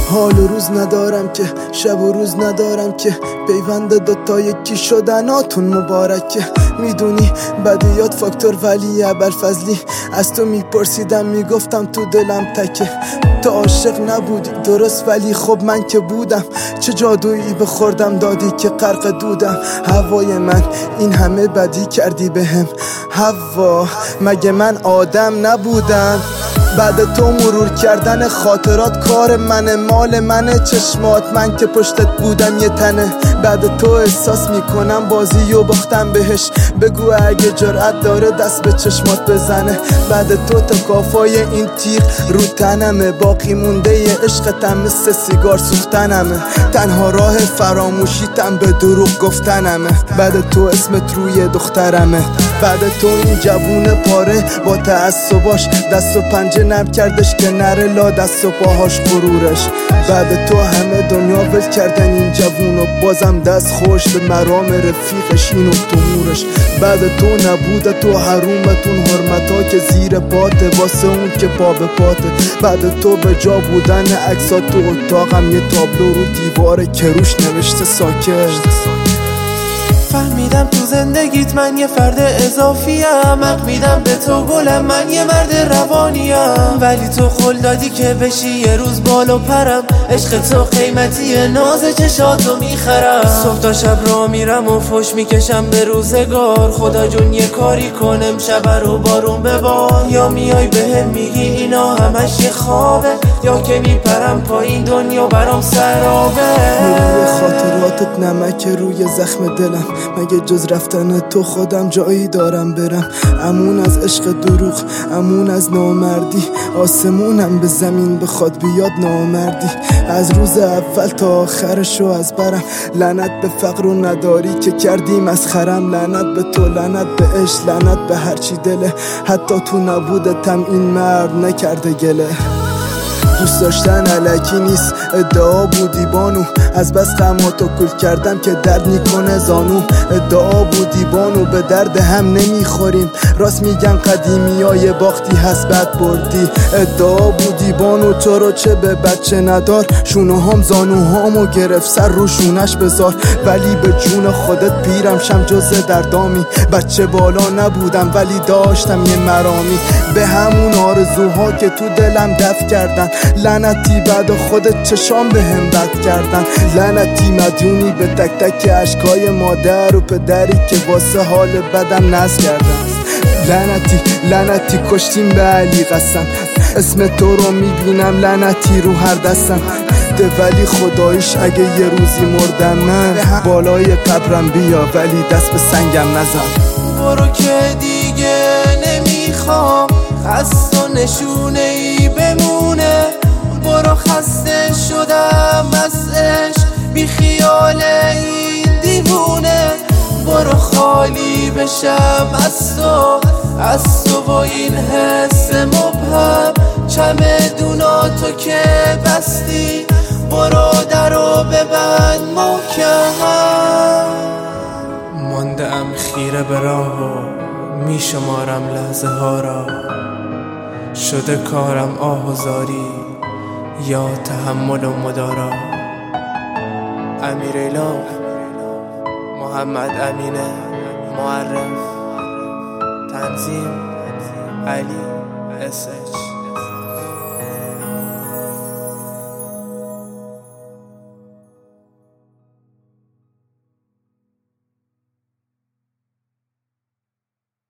حال و روز ندارم که، شب و روز ندارم که، پیوند دوتا یکی شدناتون مبارکه. میدونی بدیات فاکتور ولی ابوالفضلی، از تو میپرسیدم میگفتم تو دلم تکه. تو عاشق نبودی درست ولی خب من که بودم، چه جادویی بخوردم دادی که غرق دودم. هوای من این همه بدی کردی بهم، هوا مگه من آدم نبودم؟ بعد تو مرور کردن خاطرات کار منه، مال منه چشمات، من که پشتت بودم یه تنه. بعد تو احساس میکنم بازی و باختم بهش، بگو اگه جرأت داره دست به چشمات بزنه. بعد تو تا کافای این تیغ رو تنمه، باقی مونده ی عشقتم مثل سیگار سوختنمه. تنها راه فراموشیتم به دروغ گفتنمه. بعد تو اسمت روی دخترمه. بعد تو این جوون پاره با تعصباش، دست و پنجه نرم کردش که نره لا دست و پاهاش غرورش. بعد تو همه دنیا ول کردن این جوون و بازم دست خوش به مرام رفیقش این و تمورش. بعد تو نبوده تو حرومتون حرمتا که زیر پاته واسه اون که پا به پاته. بعد تو به جا بودن عکسات تو اتاقم یه تابلو رو دیواره که روش نوشته ساکت. فهمیدم تو زندگیت من یه فرد اضافیم، حق میدم به تو گلم من یه مرد روانیم، ولی تو خل دادی که بشی یه روز بالو پرم. عشق تو قیمتیه ناز چشاتو میخرم. صبح تا شب را میرم و فش میکشم به روزگار، خدا جون یه کاری کنم شب رو بارون ببار. یا میای بهم میگی اینا همش یه خوابه، یا که میپرم پایین دنیا برام سرابه. روی خاطراتت نمک روی زخم دلم، مگه جز رفتن تو خودم جایی دارم برم؟ امون از عشق دروغ، امون از نامردی، آسمونم به زمین بخواد بیاد نامردی. از روز اول تا آخرشو از برم، لعنت به فقر و نداری که کردی مسخرم. لعنت به تو، لعنت به عشق، لعنت به هرچی دله، حتی تو نبودتم این مرد نکرده گله. دوست داشتن علکی نیست، ادعا بودی بانو، از بس غماتو کل کردم که درد میکنه زانو. ادعا بودی بانو به درد هم نمیخوریم، راست میگن قدیمی های باختی هست بد بردی. ادعا بودی بانو چرا چه به بچه ندار، شونه هم زانو هامو گرفت سر رو شونش بذار. ولی به جون خودت پیرم شم جز دردامی، بچه بالا نبودم ولی داشتم یه مرامی. به همون آرزوها که تو دلم دفع کردن، لعنتی بعد خودت چشام به هم بد کردن. لعنتی مدیونی به تک تک اشکای مادر و پدری که واسه حال بدم نز کردن. لعنتی لعنتی کشتیم به علی قسم، اسم تو رو میبینم لعنتی رو هر دستم. ولی خدایش اگه یه روزی مردم من، بالای قبرم بیا ولی دست به سنگم نزن. برو که دیگه نمیخوام از تو نشونه ای بمونه، برو خسته شدم از عشق بی خیال این دیوونه. برو خالی بشم از تو و این حس مبهم، چمدوناتو که بستی برو درو ببند محکم. ماندم خیره به راه و میشمارم لحظه ها را، شده کارم آه و زاری یا تحمل و مدارا. امیر ایلام، محمد امین معرف، تنظیم علی اسش.